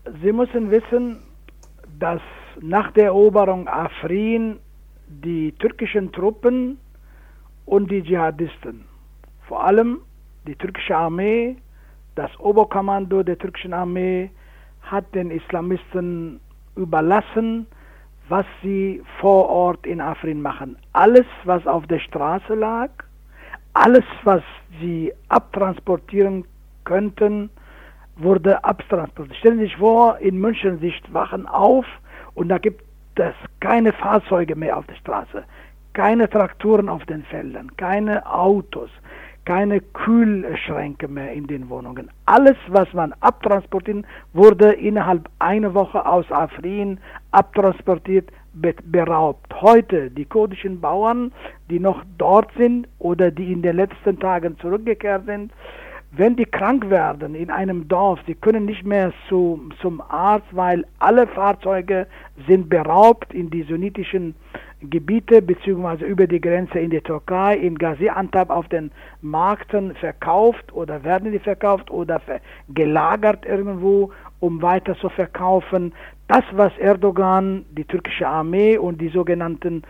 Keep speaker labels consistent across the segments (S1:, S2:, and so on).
S1: Sie müssen wissen, dass nach der Eroberung Afrin die türkischen Truppen und die Dschihadisten, vor allem die türkische Armee, das Oberkommando der türkischen Armee, hat den Islamisten überlassen, was sie vor Ort in Afrin machen. Alles, was auf der Straße lag, alles, was sie abtransportieren könnten, wurde abtransportiert. Stellen Sie sich vor, in München, Sie wachen auf und da gibt es keine Fahrzeuge mehr auf der Straße, keine Traktoren auf den Feldern, keine Autos, keine Kühlschränke mehr in den Wohnungen. Alles, was man abtransportieren, wurde innerhalb einer Woche aus Afrin abtransportiert, beraubt. Heute die kurdischen Bauern, die noch dort sind oder die in den letzten Tagen zurückgekehrt sind, wenn die krank werden in einem Dorf, sie können nicht mehr zum Arzt, weil alle Fahrzeuge sind beraubt in die sunnitischen Gebiete beziehungsweise über die Grenze in die Türkei, in Gaziantep auf den Märkten verkauft oder werden die verkauft oder gelagert irgendwo, um weiter zu verkaufen. Das, was Erdogan, die türkische Armee und die sogenannte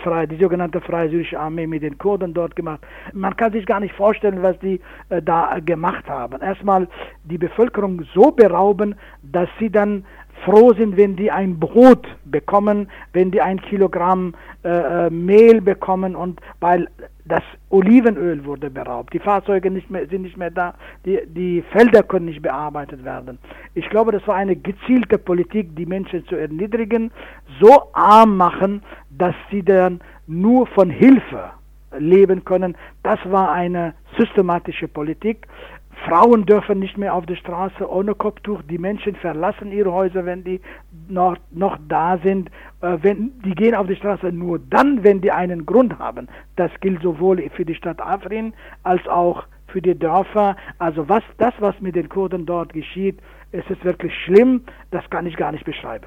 S1: Freie Syrische Armee mit den Kurden dort gemacht. Man kann sich gar nicht vorstellen, was die da gemacht haben. Erstmal die Bevölkerung so berauben, dass sie dann froh sind, wenn die ein Brot bekommen, wenn die 1 Kilogramm Mehl bekommen, und weil das Olivenöl wurde beraubt. Die Fahrzeuge sind nicht mehr da, die Felder können nicht bearbeitet werden. Ich glaube, das war eine gezielte Politik, die Menschen zu erniedrigen, so arm machen, dass sie dann nur von Hilfe leben können. Das war eine systematische Politik. Frauen dürfen nicht mehr auf der Straße ohne Kopftuch. Die Menschen verlassen ihre Häuser, wenn die noch da sind. Die gehen auf die Straße nur dann, wenn die einen Grund haben. Das gilt sowohl für die Stadt Afrin als auch für die Dörfer. Also was mit den Kurden dort geschieht, es ist wirklich schlimm. Das kann ich gar nicht beschreiben.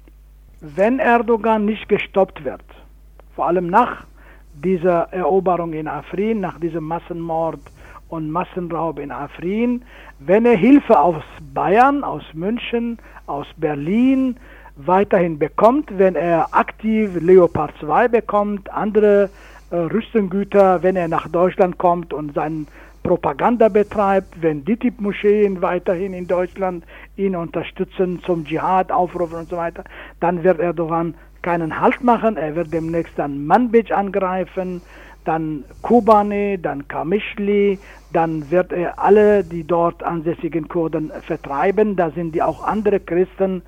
S1: Wenn Erdogan nicht gestoppt wird, vor allem nach dieser Eroberung in Afrin, nach diesem Massenmord und Massenraub in Afrin, wenn er Hilfe aus Bayern, aus München, aus Berlin weiterhin bekommt, wenn er aktiv Leopard 2 bekommt, andere Rüstungsgüter, wenn er nach Deutschland kommt und seine Propaganda betreibt, wenn DİTİB-Moscheen weiterhin in Deutschland ihn unterstützen, zum Dschihad aufrufen und so weiter, dann wird Erdogan keinen Halt machen. Er wird demnächst dann Manbij angreifen, dann Kobane, dann Qamischli, dann wird er alle die dort ansässigen Kurden vertreiben. Da sind die auch andere Christen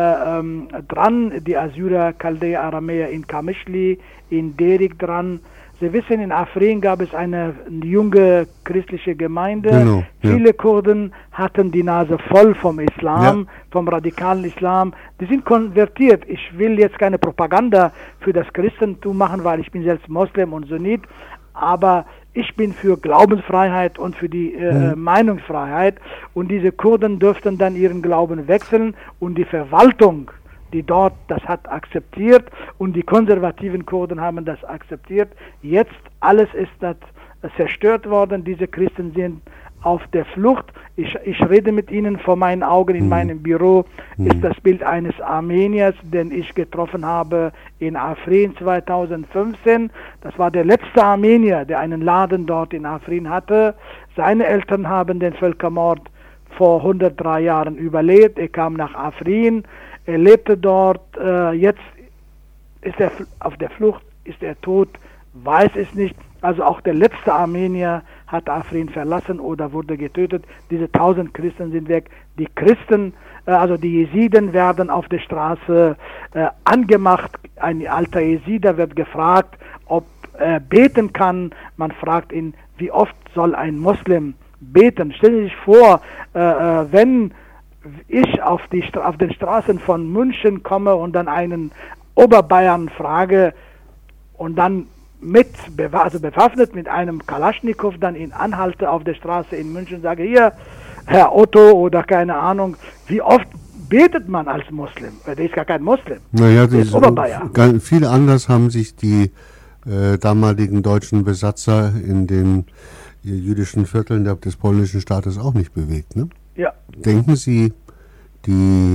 S1: dran, die Assyrer, Chaldäer, Aramäer in Qamischli, in Derik dran. Sie wissen, in Afrin gab es eine junge christliche Gemeinde. Genau, ja. Viele Kurden hatten die Nase voll vom Islam, ja, vom radikalen Islam. Die sind konvertiert. Ich will jetzt keine Propaganda für das Christentum machen, weil ich bin selbst Moslem und Sunnit. Aber ich bin für Glaubensfreiheit und für die Meinungsfreiheit. Und diese Kurden dürften dann ihren Glauben wechseln und die Verwaltung, die dort das hat akzeptiert, und die konservativen Kurden haben das akzeptiert. Jetzt alles ist das zerstört worden. Diese Christen sind auf der Flucht. Ich rede mit ihnen, vor meinen Augen in meinem Büro ist das Bild eines Armeniers, den ich getroffen habe in Afrin 2015. Das war der letzte Armenier, der einen Laden dort in Afrin hatte. Seine Eltern haben den Völkermord vor 103 Jahren überlebt. Er kam nach Afrin. Er lebte dort, jetzt ist er auf der Flucht, ist er tot, weiß es nicht. Also auch der letzte Armenier hat Afrin verlassen oder wurde getötet. Diese 1000 Christen sind weg. Die Christen, also die Jesiden, werden auf der Straße angemacht. Ein alter Jesider wird gefragt, ob er beten kann. Man fragt ihn, wie oft soll ein Moslem beten? Stellen Sie sich vor, wenn ich auf den Straßen von München komme und dann einen Oberbayern frage und dann bewaffnet mit einem Kalaschnikow dann ihn anhalte auf der Straße in München, sage, hier, Herr Otto oder keine Ahnung, wie oft betet man als Muslim? Der ist gar kein Muslim,
S2: naja,
S1: der ist Oberbayer.
S2: Viel anders haben sich die damaligen deutschen Besatzer in den jüdischen Vierteln des polnischen Staates auch nicht bewegt, ne?
S1: Ja.
S2: Denken Sie, die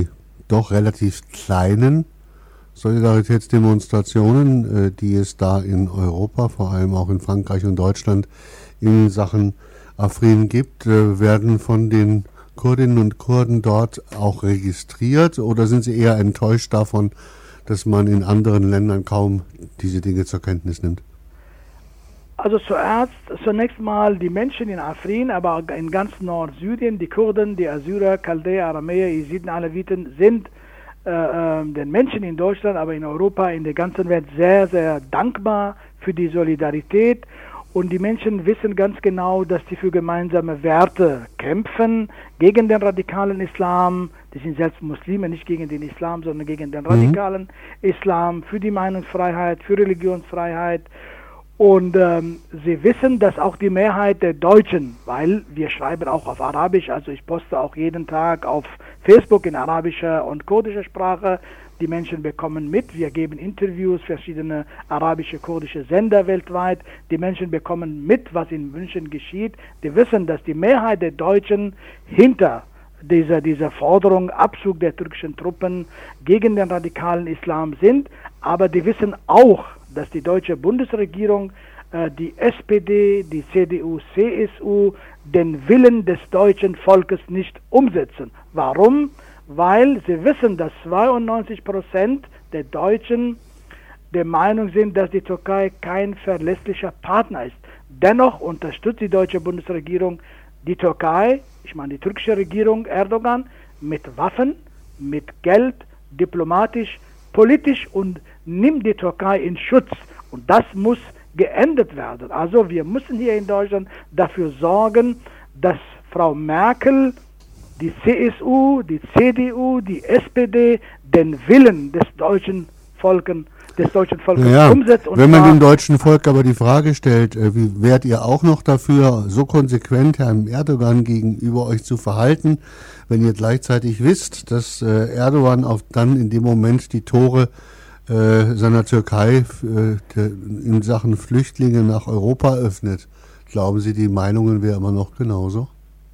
S2: doch relativ kleinen Solidaritätsdemonstrationen, die es da in Europa, vor allem auch in Frankreich und Deutschland, in Sachen Afrin gibt, werden von den Kurdinnen und Kurden dort auch registriert oder sind Sie eher enttäuscht davon, dass man in anderen Ländern kaum diese Dinge zur Kenntnis nimmt?
S1: Also zunächst mal die Menschen in Afrin, aber auch in ganz Nordsyrien, die Kurden, die Assyrer, Chaldäer, Aramäer, Jesiden, Aleviten sind den Menschen in Deutschland, aber in Europa, in der ganzen Welt sehr, sehr dankbar für die Solidarität. Und die Menschen wissen ganz genau, dass sie für gemeinsame Werte kämpfen, gegen den radikalen Islam. Die sind selbst Muslime, nicht gegen den Islam, sondern gegen den radikalen Islam, für die Meinungsfreiheit, für Religionsfreiheit. Und sie wissen, dass auch die Mehrheit der Deutschen, weil wir schreiben auch auf Arabisch, also ich poste auch jeden Tag auf Facebook in arabischer und kurdischer Sprache, die Menschen bekommen mit, wir geben Interviews, verschiedene arabische, kurdische Sender weltweit, die Menschen bekommen mit, was in München geschieht, die wissen, dass die Mehrheit der Deutschen hinter dieser Forderung, Abzug der türkischen Truppen gegen den radikalen Islam sind, aber die wissen auch, dass die deutsche Bundesregierung, die SPD, die CDU, CSU den Willen des deutschen Volkes nicht umsetzen. Warum? Weil sie wissen, dass 92% der Deutschen der Meinung sind, dass die Türkei kein verlässlicher Partner ist. Dennoch unterstützt die deutsche Bundesregierung die Türkei, ich meine die türkische Regierung, Erdogan, mit Waffen, mit Geld, diplomatisch, politisch und nimmt die Türkei in Schutz. Und das muss geändert werden. Also wir müssen hier in Deutschland dafür sorgen, dass Frau Merkel, die CSU, die CDU, die SPD den Willen des deutschen Volkes umsetzt. Und
S2: wenn man dem deutschen Volk aber die Frage stellt, wie wärt ihr auch noch dafür, so konsequent Herrn Erdogan gegenüber euch zu verhalten, wenn ihr gleichzeitig wisst, dass Erdogan dann in dem Moment die Tore seiner Türkei in Sachen Flüchtlinge nach Europa öffnet? Glauben Sie, die Meinungen wären immer noch genauso?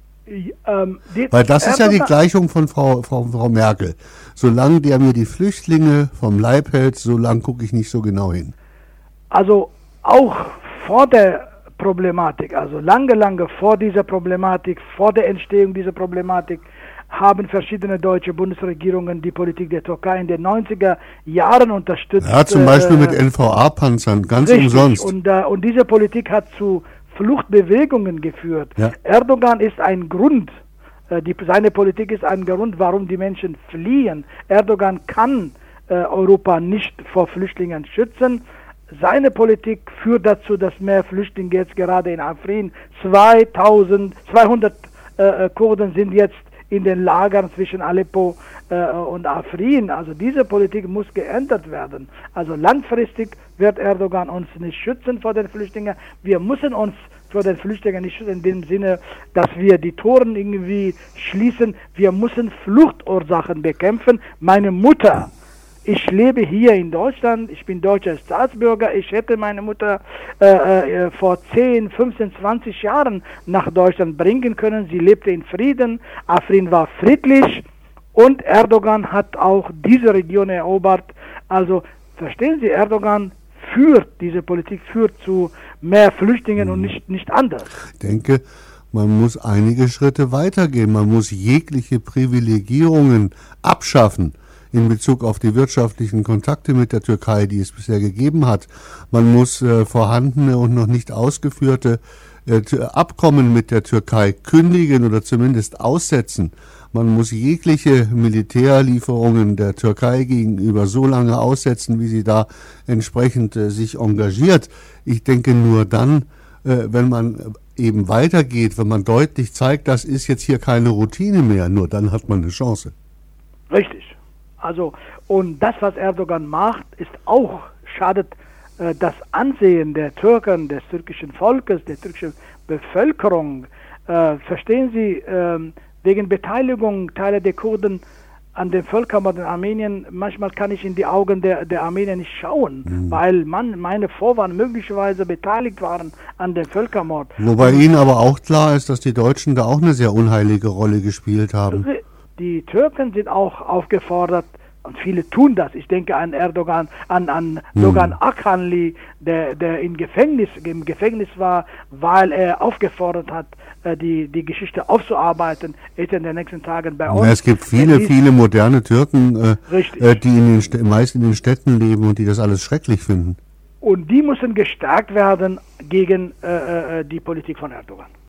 S2: Weil das ist ja die Gleichung von Frau Merkel. Solange der mir die Flüchtlinge vom Leib hält, solange gucke ich nicht so genau hin.
S1: Also auch vor der Problematik, also lange vor dieser Problematik, vor der Entstehung dieser Problematik, haben verschiedene deutsche Bundesregierungen die Politik der Türkei in den 90er Jahren unterstützt.
S2: Ja, zum Beispiel mit NVA-Panzern, ganz
S1: richtig,
S2: umsonst.
S1: Und diese Politik hat zu Fluchtbewegungen geführt. Ja. Erdogan ist ein Grund, seine Politik ist ein Grund, warum die Menschen fliehen. Erdogan kann Europa nicht vor Flüchtlingen schützen. Seine Politik führt dazu, dass mehr Flüchtlinge jetzt gerade in Afrin, 200 Kurden sind jetzt in den Lagern zwischen Aleppo und Afrin. Also diese Politik muss geändert werden. Also langfristig wird Erdogan uns nicht schützen vor den Flüchtlingen. Wir müssen uns vor den Flüchtlingen nicht schützen in dem Sinne, dass wir die Toren irgendwie schließen. Wir müssen Fluchtursachen bekämpfen. Meine Mutter, ich lebe hier in Deutschland, ich bin deutscher Staatsbürger, ich hätte meine Mutter vor 10, 15, 20 Jahren nach Deutschland bringen können. Sie lebte in Frieden, Afrin war friedlich und Erdogan hat auch diese Region erobert. Also verstehen Sie, Erdogan diese Politik führt zu mehr Flüchtlingen und nicht anders.
S2: Ich denke, man muss einige Schritte weitergehen. Man muss jegliche Privilegierungen abschaffen in Bezug auf die wirtschaftlichen Kontakte mit der Türkei, die es bisher gegeben hat. Man muss vorhandene und noch nicht ausgeführte Abkommen mit der Türkei kündigen oder zumindest aussetzen. Man muss jegliche Militärlieferungen der Türkei gegenüber so lange aussetzen, wie sie da entsprechend sich engagiert. Ich denke, nur dann, wenn man eben weitergeht, wenn man deutlich zeigt, das ist jetzt hier keine Routine mehr, nur dann hat man eine Chance.
S1: Richtig. Also, und das, was Erdogan macht, schadet das Ansehen der Türken, des türkischen Volkes, der türkischen Bevölkerung. Verstehen Sie, wegen Beteiligung Teile der Kurden an dem Völkermord in Armenien, manchmal kann ich in die Augen der Armenier nicht schauen, weil meine Vorfahren möglicherweise beteiligt waren an dem Völkermord.
S2: Wobei Ihnen aber auch klar ist, dass die Deutschen da auch eine sehr unheilige Rolle gespielt haben.
S1: die Türken sind auch aufgefordert, und viele tun das. Ich denke an Erdogan, an Dogan Akhanli, der im Gefängnis war, weil er aufgefordert hat, die Geschichte aufzuarbeiten, ist in den nächsten Tagen bei uns.
S2: Es gibt viele moderne Türken, die meist in den Städten leben und die das alles schrecklich finden.
S1: Und die müssen gestärkt werden gegen die Politik von Erdogan.